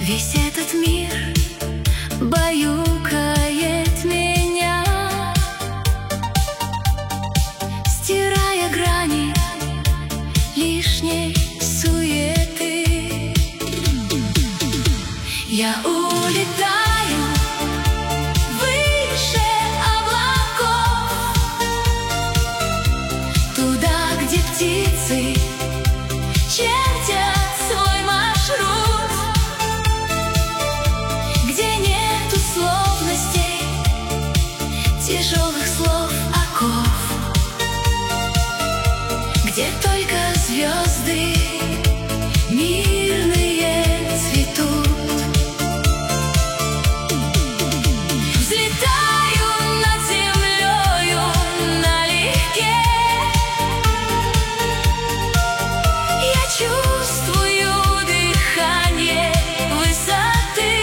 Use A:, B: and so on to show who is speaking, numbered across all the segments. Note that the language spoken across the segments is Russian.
A: Весь этот мир баюкает меня, стирая грани лишней суеты. Я улетаю выше облаков, туда, где птицы чертят свой маршрут, где нету сложностей, тяжелых слов, оков, где только звезды мирные цветут. Взлетаю над землею налегке, я чувствую дыхание высоты.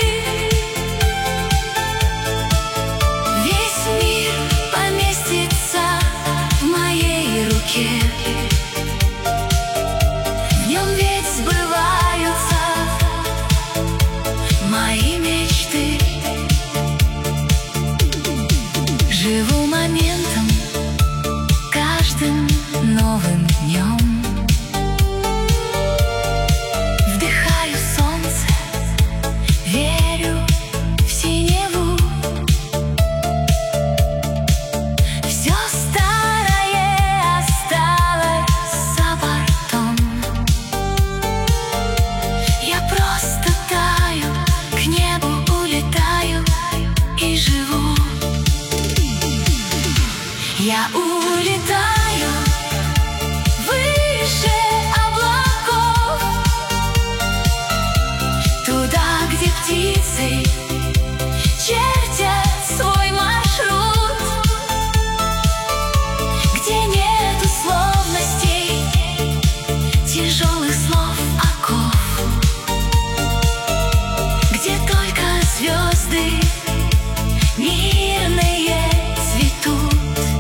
A: Весь мир поместится в моей руке, в нем ведь сбываются мои мечты. Живу моментом, каждым новым днем. Вдыхаю солнце, верю в синеву. Все старое осталось за бортом. Я просто таю, к небу улетаю и живу. Я улетаю выше облаков, туда, где птицы чертят свой маршрут, где нету сложностей, тяжелых слов, оков, где только звезды мирные цветут.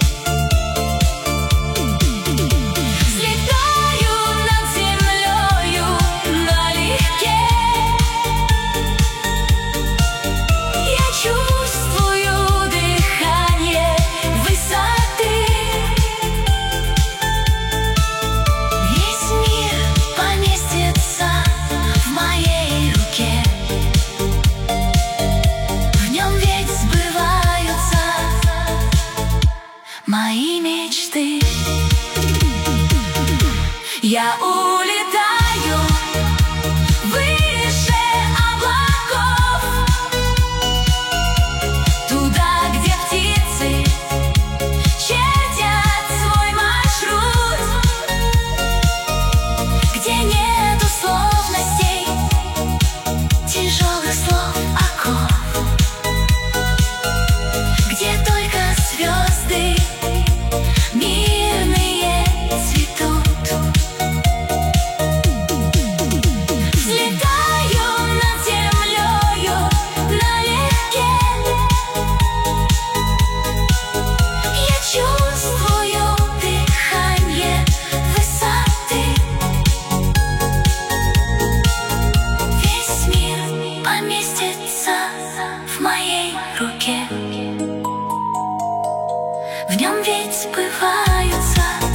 A: Взлетаю над землею налегке, я чувствую дыхание высоты. Весь мир поместится в моей руке, в нем ведь сбываются мои мечты. Я улетаю выше облаков, туда, где птицы чертят свой маршрут, где нету сложностей, тяжелых слов, оков, где только звезды мирные цветут. Взлетаю над землею налегке, я чувствую дыхание высоты. Весь мир поместится в моей руке, в нем ведь сбываются